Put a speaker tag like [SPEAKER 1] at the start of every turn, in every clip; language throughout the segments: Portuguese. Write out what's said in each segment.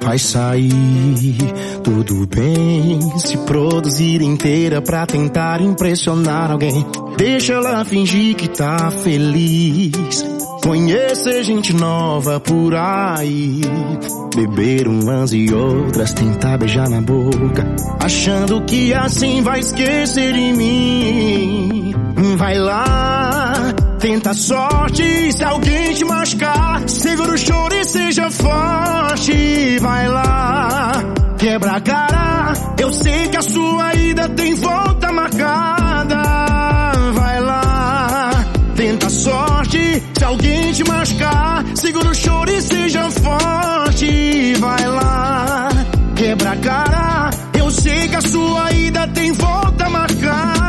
[SPEAKER 1] vai sair tudo bem. Se produzir inteira pra tentar impressionar alguém. Deixa ela fingir que tá feliz. Conhecer gente nova por aí. Beber umas e outras, tentar beijar na boca, achando que assim vai esquecer de mim. Vai lá, tenta a sorte. Se alguém te machucar, segura o choro e seja forte. Vai lá, quebra a cara. Eu sei que a sua ida tem volta marcada. Vai lá, tenta a sorte. Se alguém te machucar, segura o choro e seja forte. Vai lá, quebra a cara. Eu sei que a sua ida tem volta marcada.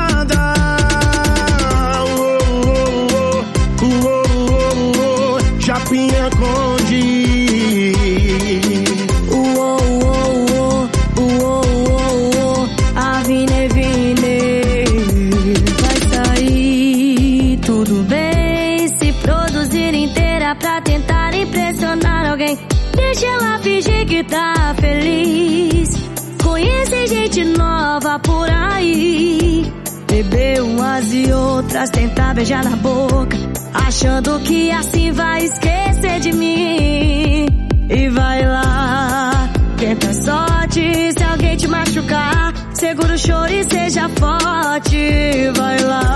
[SPEAKER 1] Japinha Conde.
[SPEAKER 2] Avine, vine. Vai sair tudo bem. Se produzir inteira pra tentar impressionar alguém. Deixa ela fingir que tá feliz. Conhecer gente nova por aí. Beber umas e outras, tentar beijar na boca, achando que assim vai esquecer de mim. E vai lá, tenta a sorte. Se alguém te machucar, segura o choro e seja forte. Vai lá,